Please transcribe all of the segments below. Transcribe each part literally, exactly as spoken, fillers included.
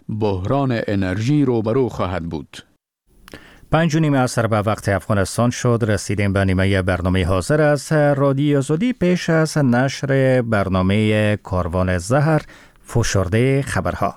بحران انرژی روبرو خواهد بود. پنج و نیم عصر به وقت افغانستان شد. رسیدیم به نیمه برنامه حاضر از رادیو زودی. پیش از نشر برنامه کاروان زهر، فشرده خبرها.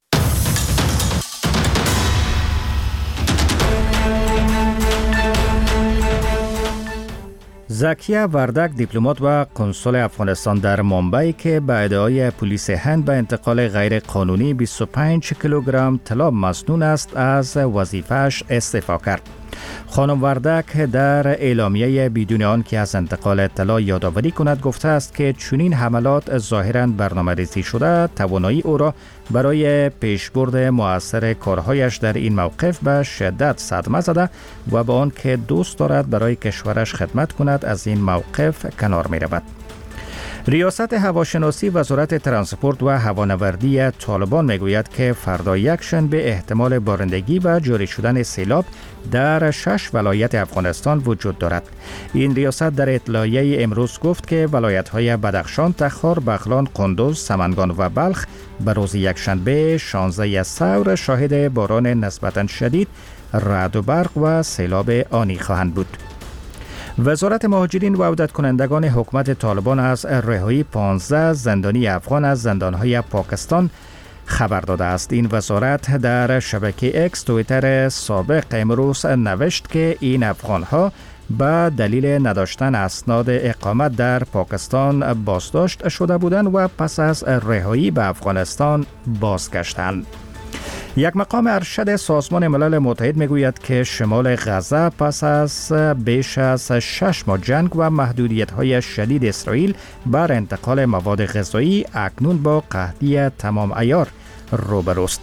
زکیه وردک، دیپلمات و کنسول افغانستان در ممبئی که به ادعای پلیس هند به انتقال غیر قانونی بیست و پنج کیلوگرم طلا مسنون است، از وظیفه‌اش استعفا کرد. خانم وردک در اعلامیه بدون آن که از انتقال طلا یادآوری کند گفته است که چنین حملات ظاهراً برنامه‌ریزی شده توانایی او را برای پیشبرد مؤثر کارهایش در این موقف به شدت صدمه زده و با آن که دوست دارد برای کشورش خدمت کند از این موقف کنار می رود. ریاست هواشناسی وزارت ترانسپورت و هوانوردی طالبان میگوید که فردا یکشنبه احتمال بارندگی و جاری شدن سیلاب در شش ولایت افغانستان وجود دارد. این ریاست در اطلاعیه امروز گفت که ولایت‌های بدخشان، تخار، بغلان، قندوز، سمنگان و بلخ به روز یکشنبه شانزده ثور شاهد باران نسبتاً شدید، رعد و برق و سیلاب آنی خواهند بود. وزارت مهاجرین و عودت کنندگان حکومت طالبان از رهایی پانزده زندانی افغان از زندانهای پاکستان خبر داده است. این وزارت در شبکه اکس توییتر سابق امروز نوشت که این افغانها به دلیل نداشتن اسناد اقامت در پاکستان بازداشت شده بودند و پس از رهایی به افغانستان بازگشتند. یک مقام ارشد سازمان ملل متحد میگوید که شمال غزه پس از بیش از شش ماه جنگ و محدودیت‌های شدید اسرائیل بر انتقال مواد غذایی اکنون با قحطی تمام عیار روبروست.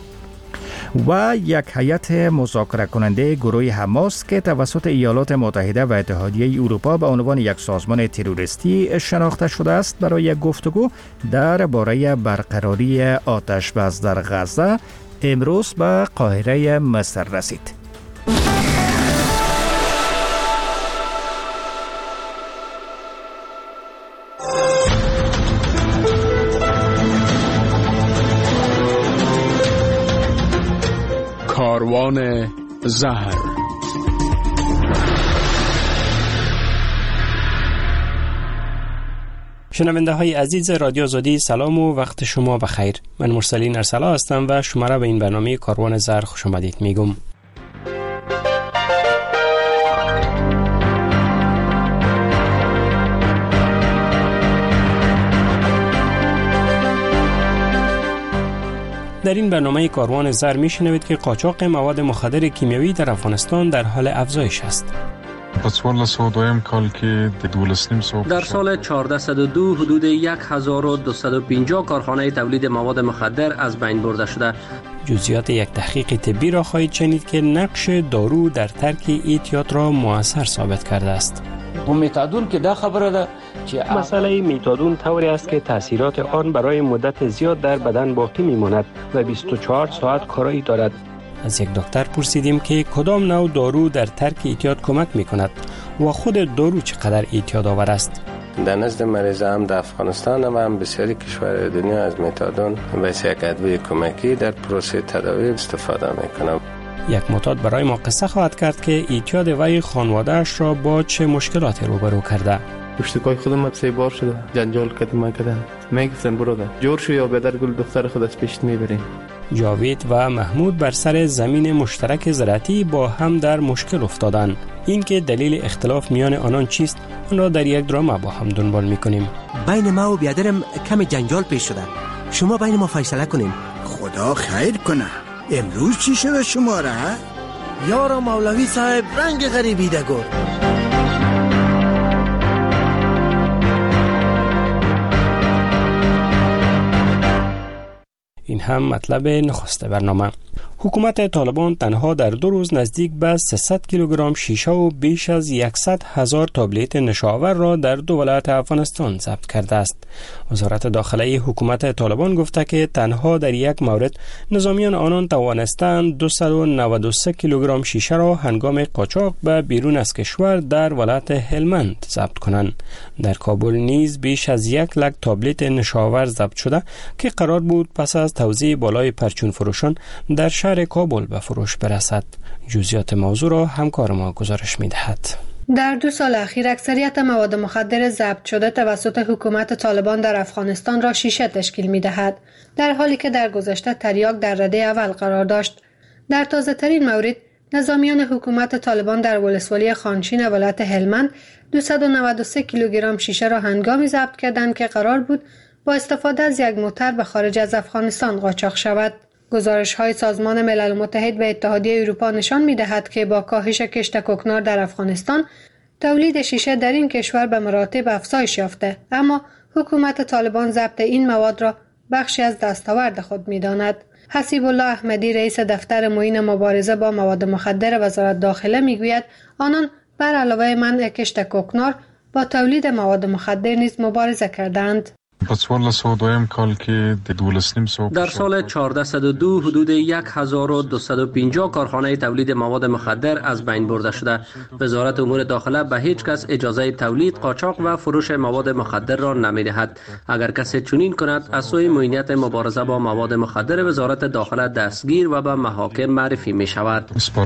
و یک هیئت مذاکره کننده گروه حماس که توسط ایالات متحده و اتحادیه اروپا به عنوان یک سازمان تروریستی شناخته شده است، برای گفتگو درباره برقراری آتش بس در غزه امروز به قاهره مصر رسید. کاروان زهر. شنونده های عزیز رادیو زودی، سلام و وقت شما بخیر. من مرسلین ارسلا هستم و شما را به این برنامه کاروان زهر خوش آمدید میگم. در این برنامه کاروان زهر میشنوید که قاچاق مواد مخدر کیمیایی در افغانستان در حال افزایش است. در سال چهارده صد و دو حدود یک هزار و دویست و پنجاه کارخانه تولید مواد مخدر از بین برده شده. جزئیات یک تحقیق طبی را خواهید شنید که نقش دارو در ترک اعتیاد را مؤثر ثابت کرده است. و میتادون که دا خبره ده که مسئله میتادون طوری است که تاثیرات آن برای مدت زیاد در بدن باقی میماند و بیست و چهار ساعت کارایی دارد. از یک دکتر پرسیدیم که کدام نوع دارو در ترک اعتیاد کمک میکند و خود دارو چقدر اعتیاد آور است. در نزد مریض هم در افغانستان و هم بسیاری کشور دنیا از میتادون به یک ادویه کمکی در پروسه تداوی استفاده میکنند. یک معتاد برای ما قصه خواهد کرد که اعتیاد وی خانواده‌اش را با چه مشکلاتی روبرو کرده. اشتکای خودم سه بار شده، جنجال کردم کردن. میگفتن برادر جور شو یا بدر گل دختر خود از پیشت میبریم. جاوید و محمود بر سر زمین مشترک زراعتی با هم در مشکل افتادند. این که دلیل اختلاف میان آنان چیست، آن را در یک درام با هم دنبال میکنیم. بین ما و بیادرم کم جنجال پیش شده. شما بین ما فیصله کنیم. خدا خیر کنه. امروز چی شده شما را؟ یارا مولوی صاحب رنگ غریبی ده گرد. این هم مطلب نخست برنامه. حکومت طالبان تنها در دو روز نزدیک به سیصد کیلوگرم شیشه و بیش از صد هزار تابلت نشاور را در دو ولایت افغانستان ضبط کرده است. وزارت داخلی حکومت طالبان گفته که تنها در یک مورد نظامیان آنان توانستند دویست و نود و سه کیلوگرم شیشه را هنگام قاچاق به بیرون از کشور در ولایت هلمند ضبط کنند. در کابل نیز بیش از یک لک تابلت نشاور ضبط شده که قرار بود پس از توزیع بالای پرچون فروشان در شهر کابل به فروش برسد. جزئیات موضوع را همکار ما گزارش می‌دهد. در دو سال اخیر اکثریت مواد مخدر ضبط شده توسط حکومت طالبان در افغانستان را شیشه تشکیل می‌دهد، در حالی که در گذشته تریاک در رده اول قرار داشت. در تازه ترین مورد نظامیان حکومت طالبان در ولسوالی خانشین ولایت هلمند دویست و نود و سه کیلوگرم شیشه را هنگامی ضبط کردند که قرار بود با استفاده از یک موتر به خارج از افغانستان قاچاق شود. گزارش‌های سازمان ملل متحد و اتحادیه اروپا نشان می‌دهد که با کاهش کشت کوکنار در افغانستان، تولید شیشه در این کشور به مراتب افزایش یافته، اما حکومت طالبان ضبط این مواد را بخشی از دستاورد خود می‌داند. حسیب الله احمدی رئیس دفتر معین مبارزه با مواد مخدر وزارت داخله می‌گوید آنان بر علاوه منع کشت کوکنار با تولید مواد مخدر نیز مبارزه کردند. در سال چهارصد و دو حدود هزار و دویست و پنجاه کارخانه تولید مواد مخدر از بین برده شده. وزارت امور داخله به هیچ کس اجازه تولید، قاچاق و فروش مواد مخدر را نمی‌دهد. اگر کسی چنین کند از سوی معینیت مبارزه با مواد مخدر وزارت داخله دستگیر و به محاکم معرفی می شود.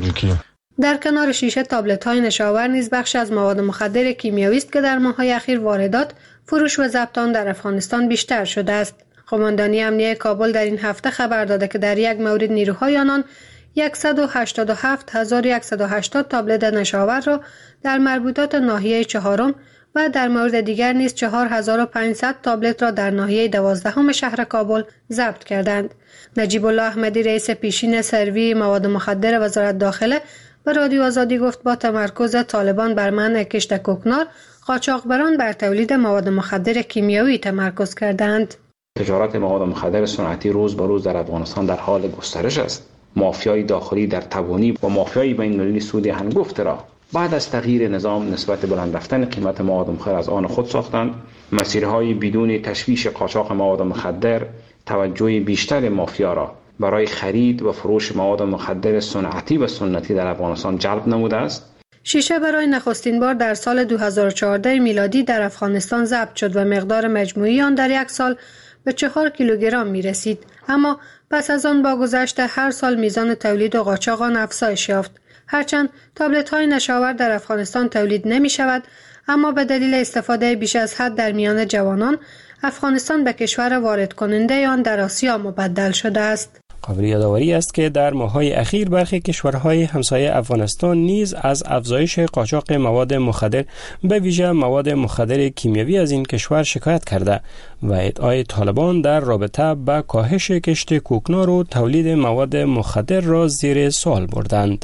در کنار شیشه تابلت‌های نشاور نیز بخش از مواد مخدر کیمیایی است که در ماه‌های اخیر واردات، فروش و ضبط آن در افغانستان بیشتر شده است. قماندانی امنیه کابل در این هفته خبر داده که در یک مورد نیروهای آنان صد و هشتاد و هفت هزار و صد و هشتاد تابلت نشاور را در مربوطات ناحیه چهارم و در مورد دیگر نیز چهار هزار و پانصد تابلت را در ناحیه دوازدهم شهر کابل ضبط کردند. نجیب الله احمدی رئیس پیشین سروی مواد مخدر وزارت داخله به رادیو آزادی گفت با تمرکز طالبان بر منع کشت کوکنار، قاچاقبران بر تولید مواد مخدر کیمیایی تمرکز کردند. تجارت مواد مخدر صنعتی روز به روز در افغانستان در حال گسترش است. مافیای داخلی در تبانی و مافیای بین‌المللی سود هنگفت را بعد از تغییر نظام نسبت بلند رفتن قیمت مواد مخدر از آن خود ساختند. مسیرهای بدون تشویش قاچاق مواد مخدر توجه بیشتر مافیا را برای خرید و فروش مواد مخدر صنعتی و سنتی در افغانستان جلب نموده است. شیشه برای نخستین بار در سال دو هزار و چهارده میلادی در افغانستان ضبط شد و مقدار مجموعی آن در یک سال به چهار کیلوگرم می رسید. اما پس از آن با گذشت هر سال میزان تولید و قاچاق آن افزایش یافت. هرچند تابلت های نشاور در افغانستان تولید نمی شود، اما به دلیل استفاده بیش از حد در میان جوانان، افغانستان به کشور وارد کننده آن در آسیا مبدل شده است. قابل یادآوری است که در ماه‌های اخیر برخی کشورهای همسایه افغانستان نیز از افزایش قاچاق مواد مخدر به ویژه مواد مخدر کیمیایی از این کشور شکایت کرده و ادعای طالبان در رابطه با کاهش کشت کوکنار و تولید مواد مخدر را زیر سوال بردند.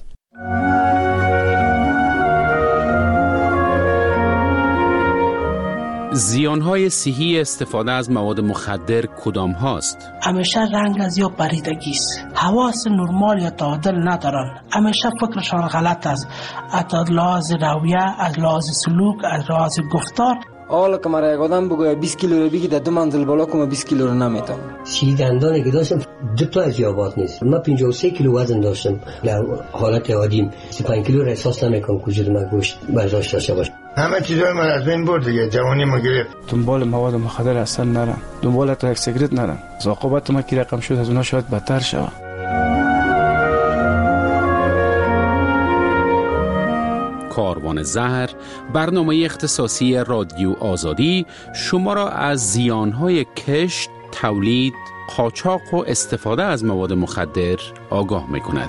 زیانهای صحی استفاده از مواد مخدر کدام هاست؟ همیشه رنگ از یا پریدگی است. حواس نرمال یا تعادل ندارن. همیشه فکرشان غلط است. از لحاظ رویه، از لحاظ سلوک، از لحاظ گفتار. حالا که مرا یک آدم بگوید بیست کیلو رو بگی در دو منزل بالا کنم بیست کیلو رو نمیتونم. سی دندانی که داشتم دو تا از یابات نیست. من پنجاه و سه کیلو وزن داشتم. در حالت عادیم سی و پنج کیلو را احساس نمیکنم کجا من گوشت برداشت داشته باشم. همه چیزای من از بین برد دیگه، جوانی ما گرفت. دنبال مواد مخدر اصلا نرم. دنبال تا یک سیگرت نرم. عاقبت ما کی رقم شد از اونها شاید بدتر شود. کاروان زهر، برنامه اختصاصی رادیو آزادی شما را از زیانهای کشت، تولید، قاچاق و استفاده از مواد مخدر آگاه می‌کند.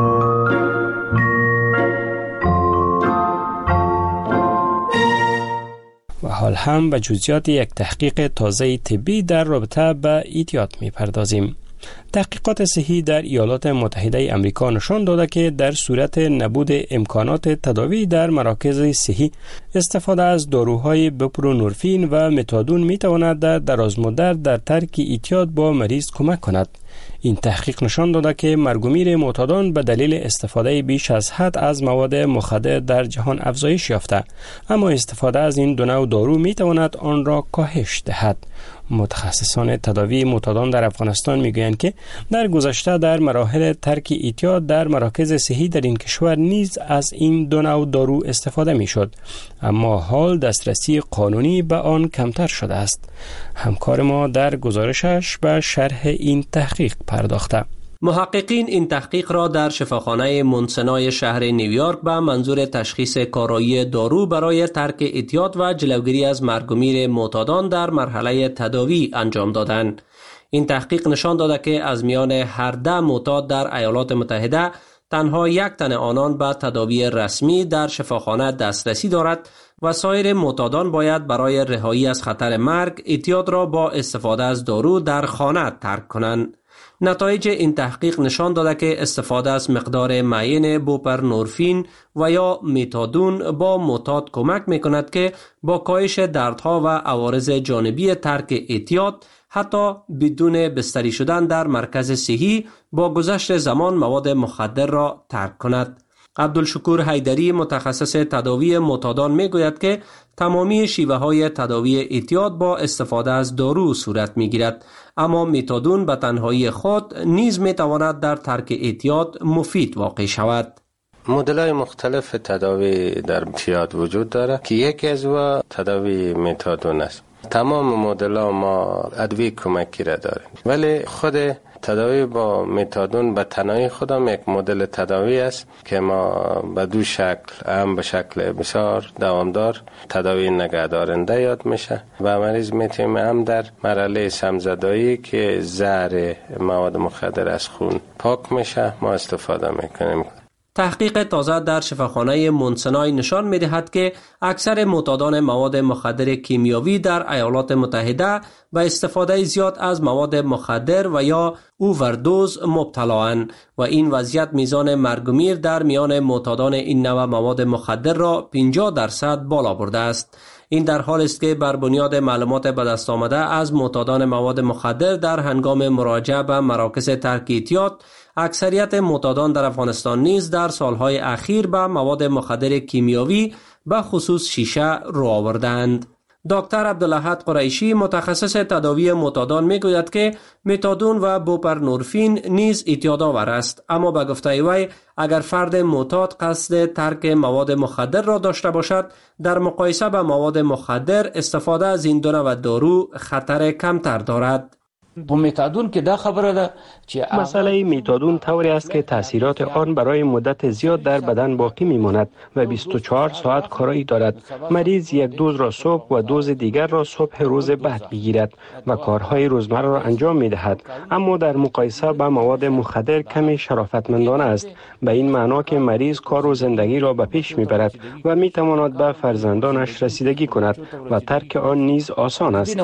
و حال هم به جزئیات یک تحقیق تازه طبی در رابطه با ایتیاد می‌پردازیم. تحقیقات صحی در ایالات متحده آمریکا نشان داده که در صورت نبود امکانات تداوی در مراکز صحی، استفاده از داروهای بوپرونورفین و متادون میتواند در درازمدت در ترک اعتیاد با مریض کمک کند. این تحقیق نشان داده که مرگ و میر معتادان به دلیل استفاده بیش از حد از مواد مخدر در جهان افزایش یافته، اما استفاده از این دو نوع دارو می تواند آن را کاهش دهد. متخصصان تداوی معتادان در افغانستان میگویند که در گذشته در مراحل ترک اعتیاد در مراکز صحی در این کشور نیز از این دو نوع دارو استفاده میشد، اما حال دسترسی قانونی به آن کمتر شده است. همکار ما در گزارشش به شرح این تحقیق پرداخته. محققین این تحقیق را در شفاخانه مونسنای شهر نیویورک به منظور تشخیص کارایی دارو برای ترک اعتیاد و جلوگیری از مرگ و میر معتادان در مرحله تداوی انجام دادند. این تحقیق نشان داده که از میان هر ده معتاد در ایالات متحده تنها یک تن آنان به تداوی رسمی در شفاخانه دسترسی دارد و سایر معتادان باید برای رهایی از خطر مرگ اعتیاد را با استفاده از دارو در خانه ترک کنند. نتایج این تحقیق نشان داده که استفاده از مقدار معین بوپرنورفین و یا متادون با معتاد کمک میکند که با کاهش دردها و عوارض جانبی ترک اعتیاد حتی بدون بستری شدن در مرکز صحی با گذشت زمان مواد مخدر را ترک کند. عبدالشکور حیدری متخصص تداوی معتادان میگوید که تمامی شیوه های تداوی اعتیاد با استفاده از دارو صورت میگیرد، اما متادون به تنهایی خود نیز میتواند در ترک اعتیاد مفید واقع شود. مدل‌های مختلف تداوی در اعتیاد وجود دارد که یکی از او تداوی متادون است. تمام مدل‌ها ما ادویه کمکی را داریم، ولی خود تداوی با متادون به تنهایی خودم یک مدل تداوی است که ما به دو شکل، هم به شکل بسیار دوامدار تداوی نگهدارنده یاد میشه و مریض میتونه هم در مرحله سمزدایی که زهر مواد مخدر از خون پاک میشه ما استفاده میکنیم. تحقیق تازه در شفاخانه مونسنای نشان می‌دهد که اکثر معتادان مواد مخدر کیمیاوی در ایالات متحده به استفاده زیاد از مواد مخدر و یا اووردوز مبتلااند و این وضعیت میزان مرگ و میر در میان معتادان این نوع مواد مخدر را پنجاه درصد بالا برده است. این در حالی است که بر بنیاد معلومات به دست آمده از معتادان مواد مخدر در هنگام مراجعه به مراکز ترک اعتیاد، اکثریت معتادان در افغانستان نیز در سالهای اخیر به مواد مخدر کیمیاوی به خصوص شیشه رو آوردند. دکتر عبدالاحد قریشی متخصص تداوی معتادان میگوید که متادون و بوپرنورفین نیز اعتیادآور است، اما به گفته وی اگر فرد معتاد قصد ترک مواد مخدر را داشته باشد، در مقایسه با مواد مخدر استفاده از این دو نوع دارو خطر کمتر دارد. با متادون که دا خبره ده چه مسئله متادون طوری است که تاثیرات آن برای مدت زیاد در بدن باقی میماند و بیست و چهار ساعت کارایی دارد. مریض یک دوز را صبح و دوز دیگر را صبح روز بعد میگیرد و کارهای روزمره را انجام میدهد، اما در مقایسه با مواد مخدر کمی شرافتمندانه است، به این معنا که مریض کار و زندگی را به پیش میبرد و میتواند به فرزندانش رسیدگی کند و ترک آن نیز آسان است.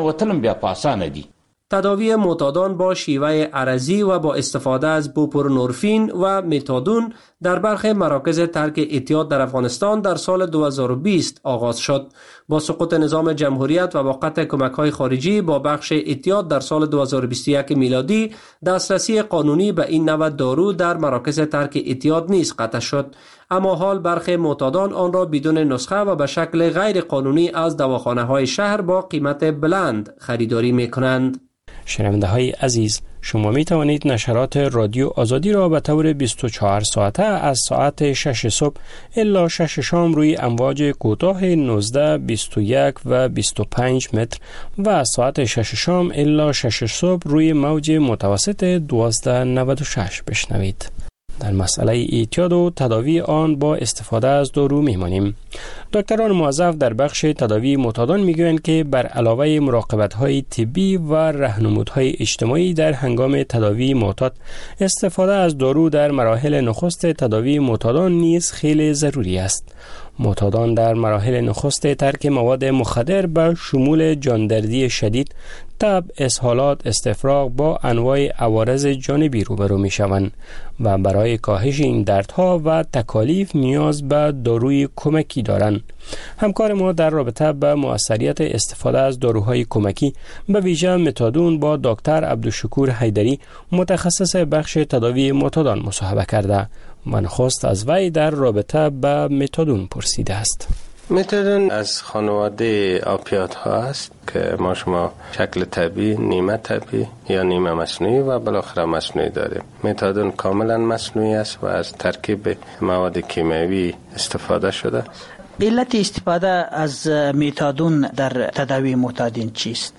تداوی معتادان با شیوه عرضی و با استفاده از بوپرنورفین و متادون در برخی مراکز ترک اعتیاد در افغانستان در سال دو هزار و بیست آغاز شد. با سقوط نظام جمهوریت و با قطع کمک‌های خارجی با بخش اعتیاد در سال دو هزار و بیست و یک میلادی، دسترسی قانونی به این نوع دارو در مراکز ترک اعتیاد نیز قطع شد، اما حال برخی معتادان آن را بدون نسخه و به شکل غیر قانونی از دواخانه‌های شهر با قیمت بلند خریداری می‌کنند. شنونده های عزیز، شما می توانید نشرات رادیو آزادی را به طور بیست و چهار ساعته از ساعت شش صبح الا شش شام روی امواج کوتاه نوزده، بیست و یک و بیست و پنج متر و از ساعت شش شام الا شش صبح روی موج متوسط دوازده و نود و شش بشنوید. در مسئله اعتیاد و تداوی آن با استفاده از دارو میمانیم. دکتران موظف در بخش تداوی معتادان میگویند که بر علاوه مراقبت‌های طبی و راهنمودهای اجتماعی در هنگام تداوی معتاد، استفاده از دارو در مراحل نخست تداوی معتادان نیز خیلی ضروری است. معتادان در مراحل نخست ترک مواد مخدر به شمول جاندردی شدید، تب، اسهالات، استفراغ با انواع عوارض جانبی روبرو می شوند و برای کاهش این دردها و تکالیف نیاز به داروی کمکی دارند. همکار ما در رابطه با مؤثریت استفاده از داروهای کمکی به ویژه متادون با دکتر عبدالشکور حیدری متخصص بخش تداوی متادون مصاحبه کرده و نخست از وی در رابطه با متادون پرسیده است. متادون از خانواده آپیات ها است که ما شما شکل طبیعی، نیمه طبیعی یا نیمه مصنوعی و بالاخره مصنوعی داریم. متادون کاملا مصنوعی است و از ترکیب مواد کیمیایی استفاده شده. علت استفاده از متادون در تداوی معتادین چیست؟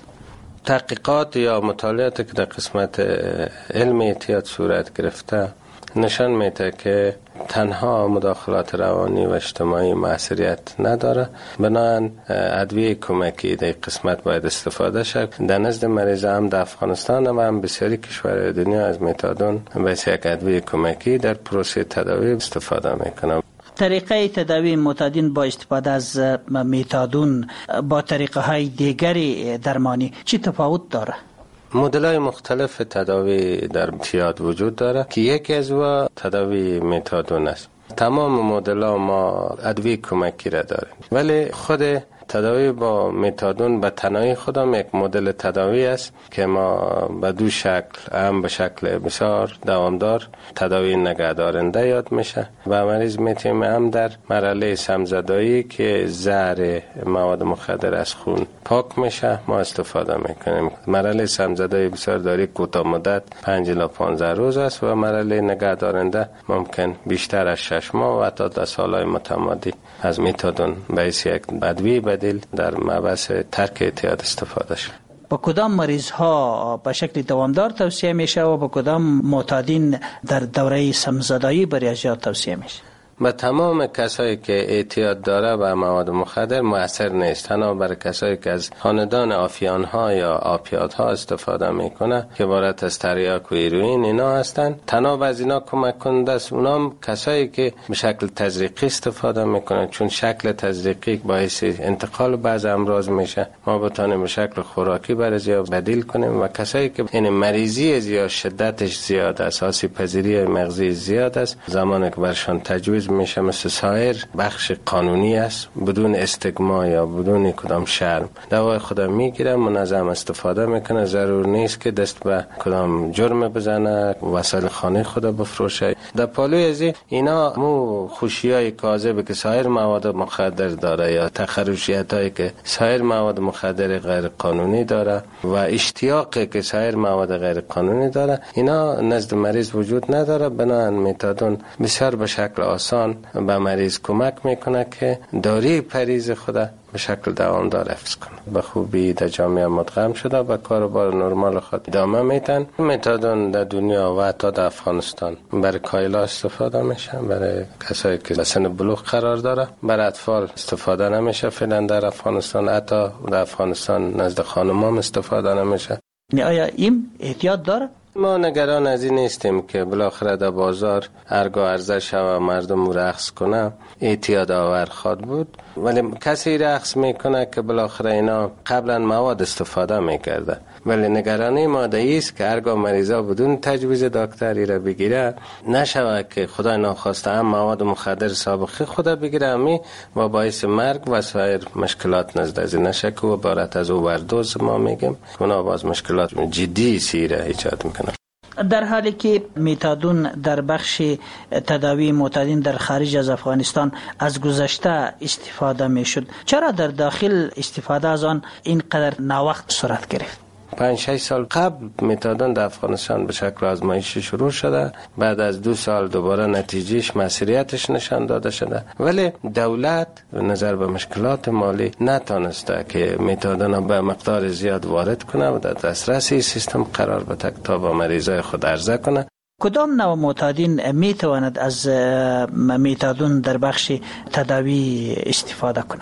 تحقیقات یا مطالعاتی که در قسمت علم اعتیاد صورت گرفته نشان میده که تنها مداخلات روانی و اجتماعی موثریت نداره، بنابراین ادویه کمکی در قسمت باید استفاده شد. در نزد مریض هم در افغانستان و هم بسیاری کشورهای دنیا از متادون به یک ادویه کمکی در پروسه تداوی استفاده میکنه. طریقه تداوی معتادین با استفاده از متادون با طریقه های دیگری درمانی چی تفاوت داره؟ مدل‌های مختلف تداوی در اعتیاد وجود داره که یکی از و تداوی متادون است. تمام مدل‌ها ما ادویه کمکی را داریم، ولی خود تداوی با متادون به تنهایی خودم یک مدل تداوی است که ما به دو شکل، هم به شکل بسیار دوامدار تداوی نگهدارنده یاد میشه و مریض میتونیم هم در مرحله سمزدایی که زهر مواد مخدر از خون پاک میشه ما استفاده میکنیم. مرحله سمزدایی بسیار داری کوتاه مدت پنج الی پانزده روز است و مرحله نگهدارنده ممکن بیشتر از شش ماه و حتی در سالهای متمادی از متادون به یک ادویه بدیل در مبحث ترک اعتیاد استفاده شد. با کدام مریض ها به شکل دوامدار توصیه میشه و با کدام معتادین در دوره سمزدایی برای اجرا توصیه میشه؟ به تمام کسایی که اعتیاد داره به مواد مخدر مؤثر نیست، تنها برای کسایی که از خاندان آفیان ها یا آپیات ها استفاده میکنه که عبارت از تریاک و هیروئین اینا هستن، تنها از اینا کمک کننده است. اونا هم کسایی که به شکل تزریقی استفاده میکنن، چون شکل تزریقی باعث انتقال بعض امراض میشه، ما بتونیم به شکل خوراکی برای یا بدیل کنیم. و کسایی که این مریضی یا شدتش زیاد است، آسیب پذیری مغزی زیاد است، زمانی که برشان تجویز میشه مثل سایر بخش قانونی است، بدون استگما یا بدون کدام شرم دوای خودم میگیره، منظم استفاده میکنه، ضرور نیست که دست به کدام جرم بزنه، وسایل خانه خود بفروشه. در پالوی از اینا مو خوشیای کاذب که سایر مواد مخدر داره یا تخرشیت هایی که سایر مواد مخدر غیر قانونی داره و اشتیاقی که سایر مواد غیر قانونی داره، اینا نزد مریض وجود نداره. بنابراین متادون بسیار به شکل آسان به مریض کمک میکنه که داروی پریز خود به شکل دوامدار حفظ کنه. به خوبی در جامعه مدغم شده و کاروبار نرمال خود ادامه میتن. متادون در دنیا و حتی در افغانستان برای کایلا استفاده میشه، برای کسایی که در سن بلوغ قرار داره. برای اطفال استفاده نمیشه فعلا در افغانستان، حتی در افغانستان نزد خانمام استفاده نمیشه. آیا این احتیاط داره؟ ما نگران از این نیستیم که بالاخره در بازار ارگا عرضه شود مردم رقص کنه، اعتیاد آور خواد بود، ولی کسی رقص میکنه که بالاخره اینا قبلا مواد استفاده میکرده. ولی نگرانی ما ده است که ارگا مریضا بدون تجویز دکتری را بگیره نشود که خدای ناخواسته هم مواد مخدر سابقه خدا بگیره امی و باعث مرگ و سایر مشکلات نزد از نشه که عبارت از اووردوز ما میگیم، اونا باز مشکلات جدی سیره ایجاد میکنه. در حالی که متادون در بخش تداوی معتادین در خارج از افغانستان از گذشته استفاده میشد، چرا در داخل استفاده از آن اینقدر ناوقت صورت گرفت؟ پنج شش سال قبل متادون در افغانستان به شکل آزمایشی شروع شده، بعد از دو سال دوباره نتیجهش مسئولیتش نشان داده شده، ولی دولت نظر به مشکلات مالی نتونسته که متادون به مقدار زیاد وارد کنه و در دسترس این سیستم قرار بده تا با مریضای خود عرضه کنه. کدام نوع معتادین می تواند از متادون در بخش تداوی استفاده کنند؟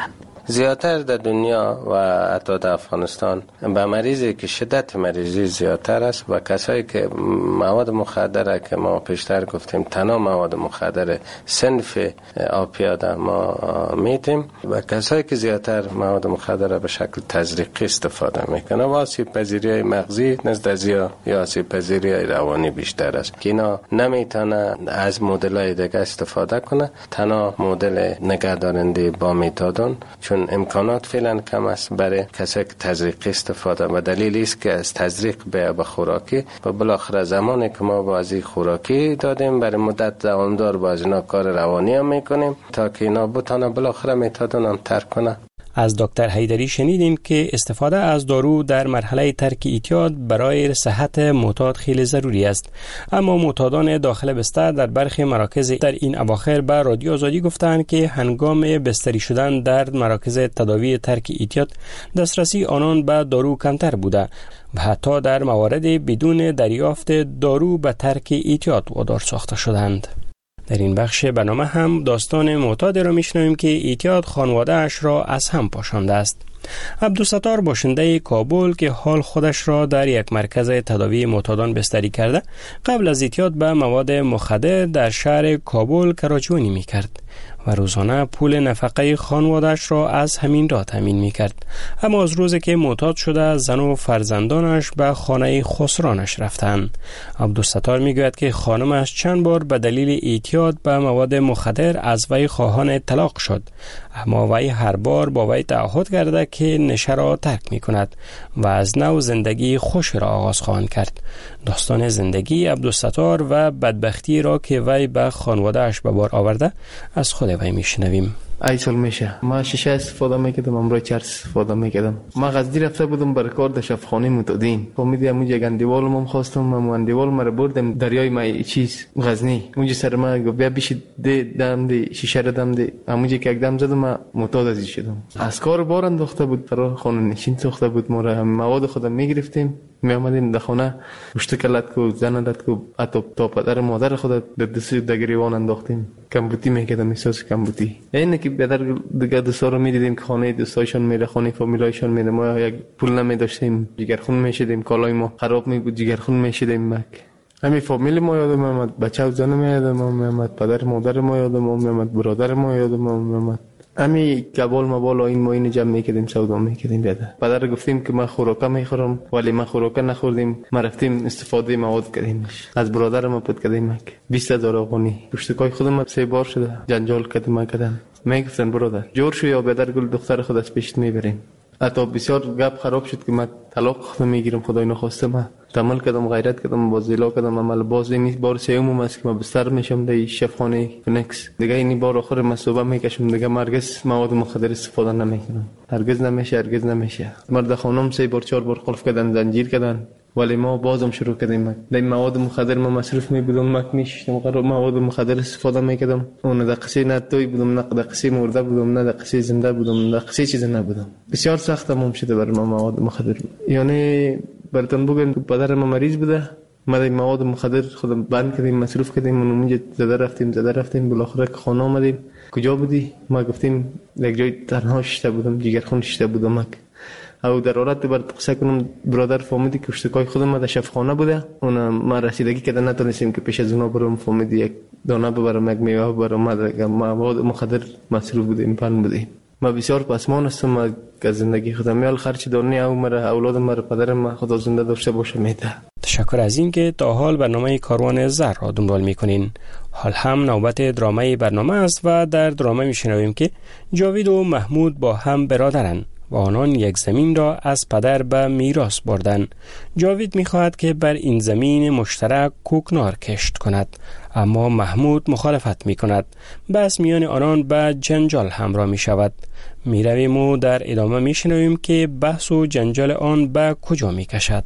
زیادتر در دنیا و حتی در افغانستان به مریضی که شدت مریضی زیادتر است و کسایی که مواد مخدر که ما پیشتر گفتیم تنها مواد مخدر صنف آپیاد ما میتیم و کسایی که زیادتر مواد مخدر به شکل تزریقی استفاده میکنه و آسیب پذیری مغزی نزد از یا آسیب پذیری روانی بیشتر است که اینا نمیتونه از مدل‌های دیگه استفاده کنه، تنها مدل نگهدارنده با میتادون چون امکانات فعلا کم است برای کسایی که تزریقی استفاده و دلیلی است که از تزریق به به خوراکی و بالاخره زمانی که ما بازی خوراکی دادیم برای مدت دوامدار باز اینا کار روانی هم میکنیم تا که اینا بتونه بالاخره میتادون هم ترک کنه. از دکتر حیدری شنیدیم که استفاده از دارو در مرحله ترک اعتیاد برای صحت معتاد خیلی ضروری است، اما معتادان داخل بستر در برخی مراکز در این اواخر به رادیو آزادی گفتند که هنگام بستری شدن در مراکز تداوی ترک اعتیاد دسترسی آنان به دارو کمتر بوده و حتی در موارد بدون دریافت دارو به ترک اعتیاد وادار ساخته شدند. در این بخش برنامه هم داستان معتاد را میشنویم که اعتیاد خانواده اش را از هم پاشانده است. عبدالستار باشنده کابل که حال خودش را در یک مرکز تداوی معتادان بستری کرده قبل از اعتیاد به مواد مخدر در شهر کابل کراچوانی میکرد و روزانه پول نفقه خانواده‌اش را از همین راه تامین می‌کرد. اما از روزی که معتاد شده زن و فرزندانش به خانه خسرانش رفتند. عبدالستار میگوید که خانمش چند بار به دلیل اعتیاد به مواد مخدر از وی خواهان طلاق شد، اما وی هر بار با وی تعهد کرده که نشه را ترک می‌کند و از نو زندگی خوش را آغاز خواهد کرد. داستان زندگی عبدالستار و بدبختی را که وی به خانواده‌اش به بار آورده از خود وی میشنویم. ای سال میشه ما شیشه استفاده میکردم، امروز چرس استفاده میکردم. ما غزدی رفته بودم برای کار در شفاخانه معتادین. فهمیدم اونجا گندیوال ما خواستم، ما گندیوال ما رو بردم دریای ما چیز غزنی. اونجا سر ما گفت بیا بشید ده دم ده شیشه رو دم ده. اونجا که دم زدم ما معتاد ازی شدم. از کار بار انداخته بود، برای خانه نشین ساخته بود. ما رو مواد خودم میگرفتیم می آمدیم در خانه مشتکلات کو زندت کو اتو تا پدر مادر خود در دست دگریوان انداختیم. کمبوتی میکردم، احساس کمبوتی. اینه که بدر دیگه دوستا رو میدیدیم که خانه دوستایشون میره، خانه فامیلایشون میره، ما یک پول نمیداشتیم، جگرخون میشدیم، کالای ما خراب می بود، جگرخون میشدیم. مک همین فامیل ما یادم اومد، بچه و زن ما یادم اومد، پدر مادر ما یادم اومد، برادر ما یادم اومد. امی کبال ما بالا این ما این جمع میکردیم، سودا میکردیم. بیاده پدر گفتیم که من خوراکا میخورم، ولی من خوراکا نخوردیم، ما رفتیم استفاده مواد کردیمش. از برادر ما پد کردیم بیست هزار افغانی. پشتکای خودم سه بار شده جنجال کردیم. ما کردن میگفتن برادر جور شو یا بدر گل دختر خود از پیش میبریم. حتی بسیار گپ خراب شد که من طلاق خودم میگیرم، خدای نخواسته. من تمام کردم، غیرت کردم، بازیلا کردم، عمل باز این بار سوم است که من بستر میشم در شفاخانه فنکس. دیگه این بار آخر من صبح میکشم، دیگه مرگز مواد مخدر استفاده نمیکنم. هرگز نمیشه، هرگز نمیشه. مرد خانم سه بار چهار بار قلف کردن، زنجیر کردن، ولی ما بازم شروع کردیم. در مواد مخدر ما مصرف می بودم، مک میشتم، قرار مواد مخدر استفاده میکردم. اون دقیقه نه توی بودم، نه دقیقه مرده بودم، نه دقیقه زنده بودم، نه دقیقه چیز نبودم. بسیار سخت تمام شده برای ما مواد مخدر. یعنی براتون بگم پدر ما مریض بوده، ما در مواد مخدر خودم بند کردیم، مصرف کردیم، اونجا زده رفتیم زده رفتیم بالاخره که خانه آمدیم. کجا بودی؟ ما گفتیم یک جای تنها شده بودم، جگرخون شده بودم. مک او در حالت برات قصه کنم، برادر فهمیدی که اشتکای خودم ما در شفاخانه بوده. اون ما رسیدگی کردن نتونستیم که پیش از اونا برم. فهمیدی یک دانه ببرم، یک میوه ببرم، ما مواد مخدر مصروف بودیم، پن بودیم. ما بسیار پسمان هستم. ما که زندگی خودم میال خرچ دانه او مرا اولادم مرا پدرم ما خدا زنده داشته باشه میده. تشکر از این که تا حال برنامه کاروان زر را دنبال میکنین. حال هم نوبت درامه برنامه است و در درامه میشنویم که جاوید و محمود با هم برادرن و آنان یک زمین را از پدر به میراث بردن. جاوید میخواهد که بر این زمین مشترک کوکنار کشت کند، اما محمود مخالفت میکند. بس میان آنان به جنجال همراه میشود. میرویم و در ادامه میشنویم که بحث و جنجال آن به کجا میکشد.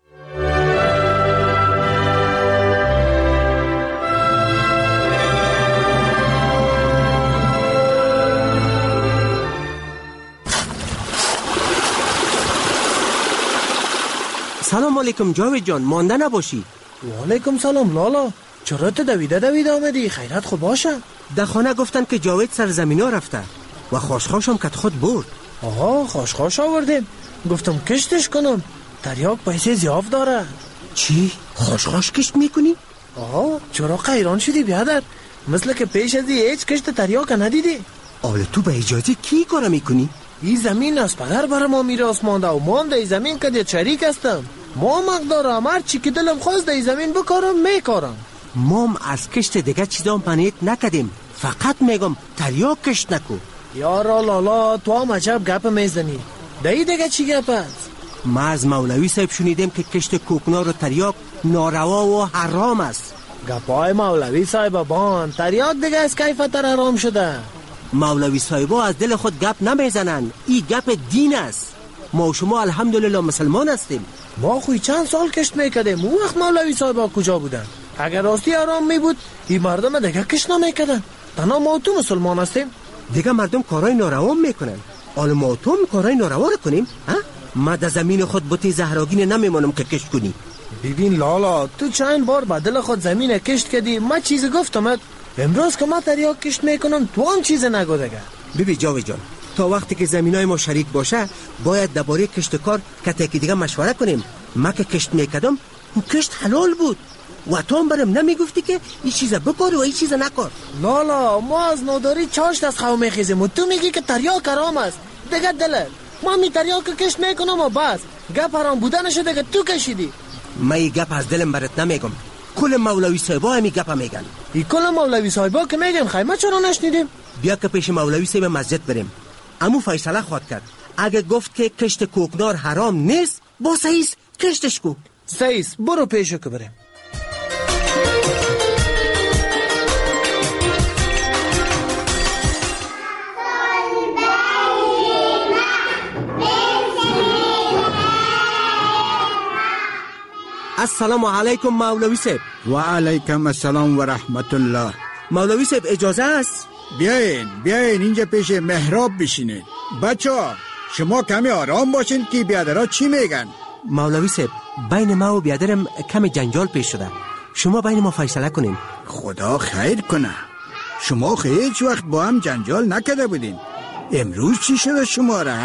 سلام علیکم جاوید جان، مانده نباشی. و علیکم سلام لالا، چرا تو دویده دویده آمدی؟ خیرت خوب باشه؟ در خانه گفتن که جاوید سر زمینا رفته. و خاشخاش هم کت خود برد. آها خاشخاش آوردیم، گفتم کشتش کنم، تریاک پیسه زیاف داره. چی؟ خاشخاش کشت میکنی؟ آها چرا قیران شدی بیادر؟ مثل که پیش از هیچ کشت تریاک ندیدی. حالا تو به اجازه کی کار میکنی؟ این زمین از پدر برای ما میراث مانده و ما هم در زمین که شریک هستم. ما مقدارم هر چی که دلم خواست در زمین بکارم میکارم. ما هم از کشت دیگه چیزا منیت نکدیم، فقط میگم تریاک کشت نکو. یارا لالا تو هم عجب گپ میزنی. دایی دیگه چی گپ است؟ ما از مولوی صاحب شنیدیم که کشت کوکنار و تریاک ناروا و حرام است. گپای مولوی صاحب بان، تریاک دیگه از کیفت حرام شده. مولوی صاحبا از دل خود گپ نمیزنن، این گپ دین است. ما و شما الحمدلله مسلمان هستیم. ما خوی چند سال کشت میکردیم، اون وقت مولوی صاحبا کجا بودن؟ اگر راستی حرام می بود این مردم دیگه کشت نمیکردن. تنها ما و تو مسلمان هستیم. دیگه مردم کارهای ناروا میکنن، حالا ما و تو کارهای ناروا رو کنیم؟ ها؟ ما در زمین خود بوتی زهراگین نمیمانم که کشت کنی. ببین لالا تو چند بار با دل خود زمین کشت کردی، ما چیزی گفتم؟ امروز که ما تریاک کشت میکنم تو هم چیز نگو دیگه. ببین جاوید جان، تا وقتی که زمینای ما شریک باشه باید درباره کشت کار کته که دیگه مشوره کنیم. ما که کشت میکردم اون کشت حلال بود و تو هم برم نمیگفتی که این چیزا بکار و این چیزا نکار. لالا ما از ناداری چاشت از خو میخیزیم و تو میگی که تریاک حرام است. دیگه دلت ما می تریاک کشت میکنم و بس گپ حرام بودنشو دیگه تو کشیدی. ما این گپ از دلم برات نمیگم، کل مولوی صاحبا همی گپ میگن. این کل مولوی صاحبا که میگن خیمه چرا نشنیدیم؟ بیا که پیش مولوی صاحب مسجد بریم. امو فیصله خواهد کرد، اگه گفت که کشت کوکنار حرام نیست با سعیس کشتش کو. سعیس برو پیشو که بریم. السلام علیکم مولوی صاحب. و علیکم السلام و رحمت الله. مولوی صاحب اجازه است؟ بیاین بیاین اینجا پیش محراب بشینید. بچه ها شما کمی آرام باشین که بیادرها چی میگن. مولوی صاحب بین ما و بیادرم کمی جنجال پیش شده، شما بین ما فیصله کنین. خدا خیر کنه. شما هیچ وقت با هم جنجال نکرده بودین، امروز چی شده شما را؟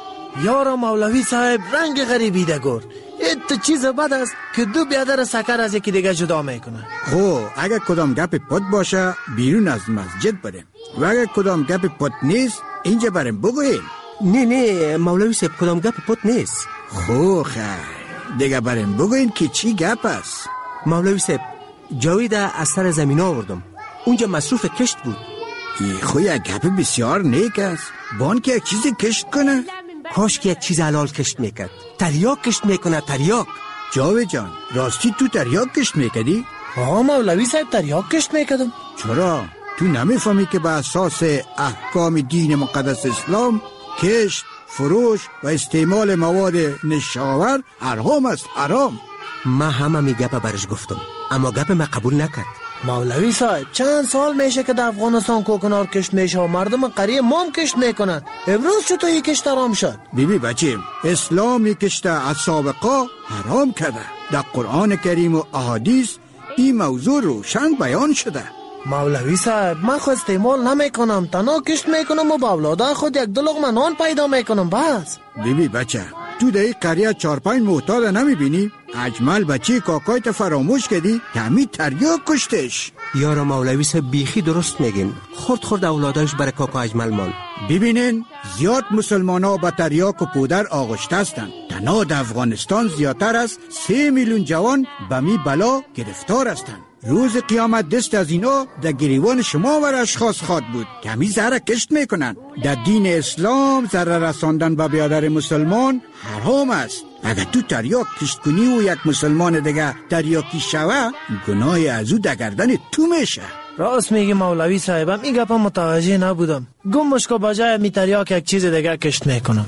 یارا مولوی صاحب رنگ غریبی ده گر. ایت چیز بد است که دو بیادر سکر از یکی دیگه جدا میکنه. خب اگر کدام گپ پت باشه بیرون از مسجد بریم و اگر کدام گپ پت نیست اینجا بریم بگوین. نه نه مولوی صاحب کدام گپ پت نیست. خب خیر دیگه بریم بگوین که چی گپ است. مولوی صاحب جاوید از سر زمین آوردم، اونجا مصروف کشت بود. ای خو یک گپ بسیار نیک است، بان که یک چیزی کشت کنه. کاش که یک چیز حلال کشت میکرد. تریاک کشت میکنه تریاک. جاوید جان راستی تو تریاک کشت میکردی؟ ها مولوی صاحب تریاک کشت میکردم. چرا؟ تو نمیفهمی که به اساس احکام دین مقدس اسلام کشت، فروش و استعمال مواد نشاور حرام است، حرام. ما همه می گپ برش گفتم اما گپ ما قبول نکرد. مولوی صاحب چند سال میشه که در افغانستان کوکنار کشت میشه و مردم قریه مام کشت میکنن، امروز چطور یک کشت حرام شد؟ بیبی بچه اسلام یک کشت از سابقا حرام کرده، در قرآن کریم و احادیث این موضوع روشن بیان شده. مولوی صاحب من خود استعمال نمیکنم، تنها کشت میکنم و با اولاده خود یک دو لقمه نان پیدا میکنم بس. بیبی بچه تو در این قریه چار پنج محتاج نمیبینی؟ اجمل بچه کاکایت فراموش کردی که همین تریاک کشتش. یارا مولوی صاحب بیخی درست میگین، خورد خورد اولادش برای کاکا اجمل مان. ببینین زیاد مسلمان ها با تریاک و پودر آغشته هستند. تنها در افغانستان زیادتر از سه میلیون جوان به می بلا گرفتار هستند. روز قیامت دست از اینا در گریوان شما و اشخاص خواد بود که همی زهر کشت میکنن. در دین اسلام زهر رساندن به بیادر مسلمان حرام است. اگر تو تریاک کشت کنی و یک مسلمان دیگه تریاکی شوه گناه از او در گردن تو میشه. راست میگی مولوی صاحبم، این گپا متوجه نبودم. گمش که بجای می تریاک یک چیز دیگه کشت میکنم.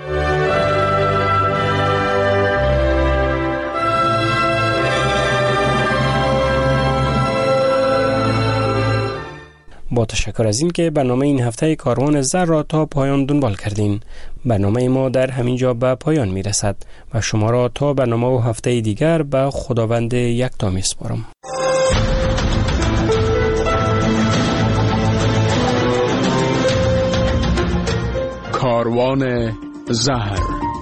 با تشکر از این که برنامه این هفته کاروان زر را تا پایان دنبال کردین. برنامه ما در همین جا به پایان می رسد و شما را تا برنامه و هفته دیگر به خداوند یکتا می سپارم. کاروان زهر.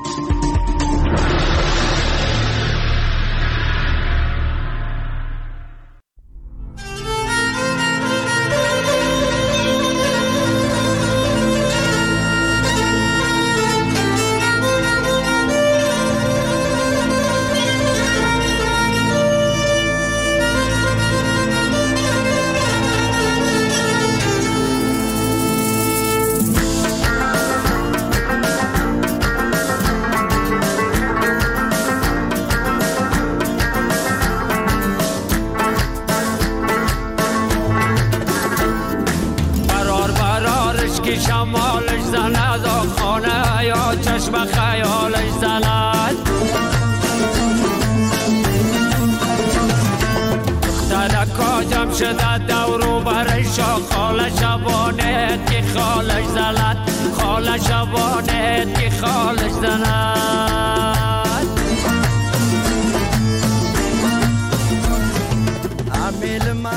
شمالش زند و خانه یا چشم خیالش زند دخترکا جمع شده دورو برش و خال شبانه که خالش زند خال شبانه که خالش زند